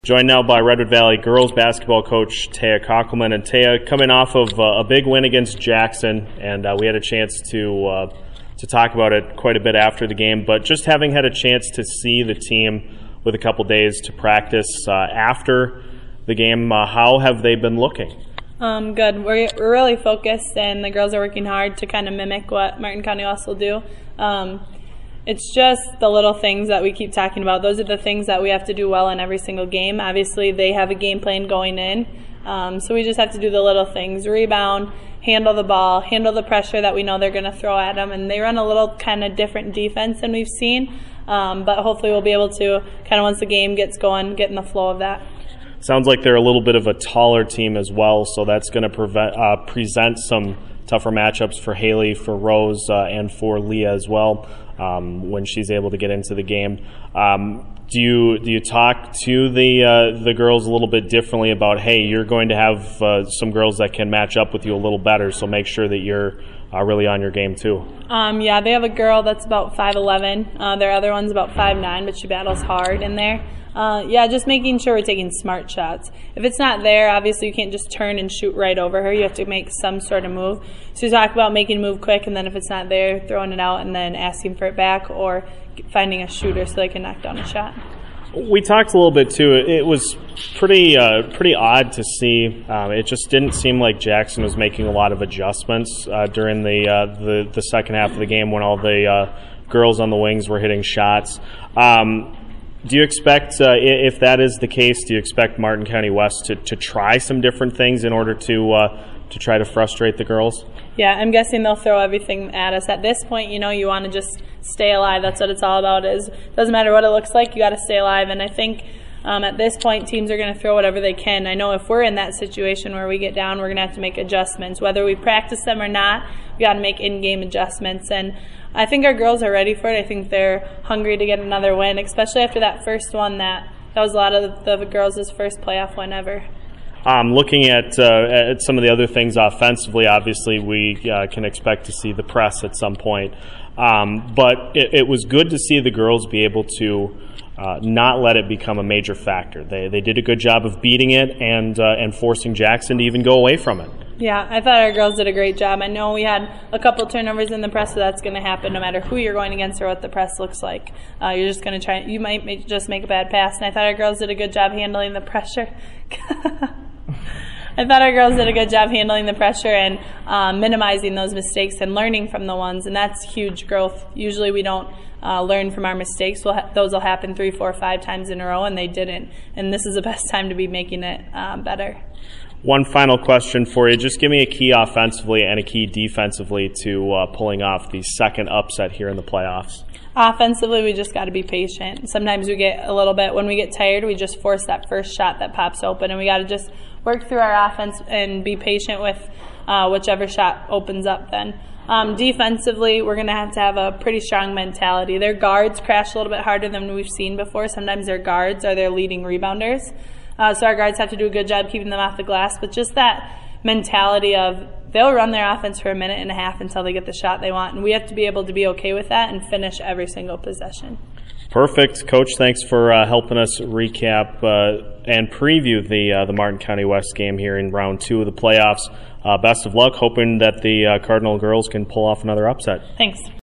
Joined now by Redwood Valley girls basketball coach Taya Kockelman. And Taya, coming off of a big win against Jackson, and we had a chance to talk about it quite a bit after the game, but just having had a chance to see the team with a couple days to practice after the game, how have they been looking? Good. We're really focused, and the girls are working hard to kind of mimic what Martin County West will do. It's just the little things that we keep talking about. Those are the things that we have to do well in every single game. Obviously, they have a game plan going in, so we just have to do the little things. Rebound, handle the ball, handle the pressure that we know they're going to throw at them, and they run a little kind of different defense than we've seen, but hopefully we'll be able to, kind of once the game gets going, get in the flow of that. Sounds like they're a little bit of a taller team as well, so that's going to present some tougher matchups for Haley, for Rose, and for Leah as well when she's able to get into the game. Do you talk to the girls a little bit differently about, hey, you're going to have some girls that can match up with you a little better, so make sure that you're really on your game too? Yeah, they have a girl that's about 5'11". Their other one's about 5'9", but she battles hard in there. Just making sure we're taking smart shots. If it's not there, obviously you can't just turn and shoot right over her. You have to make some sort of move. So you talk about making a move quick, and then if it's not there, throwing it out and then asking for it back, or finding a shooter so they can knock down a shot. We talked a little bit too. It was pretty odd to see. It just didn't seem like Jackson was making a lot of adjustments during the second half of the game when all the girls on the wings were hitting shots. Do you expect, if that is the case, do you expect Martin County West to try some different things in order to try to frustrate the girls? Yeah, I'm guessing they'll throw everything at us. At this point, you want to just stay alive. That's what it's all about. Doesn't matter what it looks like, you got to stay alive. And I think at this point, teams are going to throw whatever they can. I know if we're in that situation where we get down, we're going to have to make adjustments. Whether we practice them or not, we got to make in-game adjustments. And I think our girls are ready for it. I think they're hungry to get another win, especially after that first one. That was a lot of the girls' first playoff win ever. Looking at some of the other things offensively, obviously we can expect to see the press at some point. But it was good to see the girls be able to not let it become a major factor. They did a good job of beating it and forcing Jackson to even go away from it. Yeah, I thought our girls did a great job. I know we had a couple turnovers in the press, so that's going to happen no matter who you're going against or what the press looks like. You're just going to try. You might just make a bad pass, and I thought our girls did a good job handling the pressure. I thought our girls did a good job handling the pressure and minimizing those mistakes and learning from the ones, and that's huge growth. Usually we don't learn from our mistakes. Those will happen 3, 4, 5 times in a row, and they didn't. And this is the best time to be making it better. One final question for you. Just give me a key offensively and a key defensively to pulling off the second upset here in the playoffs. Offensively, we just got to be patient. Sometimes we get a little bit, when we get tired, we just force that first shot that pops open, and we got to just work through our offense and be patient with whichever shot opens up then. Defensively, we're going to have a pretty strong mentality. Their guards crash a little bit harder than we've seen before. Sometimes their guards are their leading rebounders. So our guards have to do a good job keeping them off the glass. But just that mentality of they'll run their offense for a minute and a half until they get the shot they want. And we have to be able to be okay with that and finish every single possession. Perfect. Coach, thanks for helping us recap and preview the Martin County West game here in round 2 of the playoffs. Best of luck, hoping that the Cardinal girls can pull off another upset. Thanks.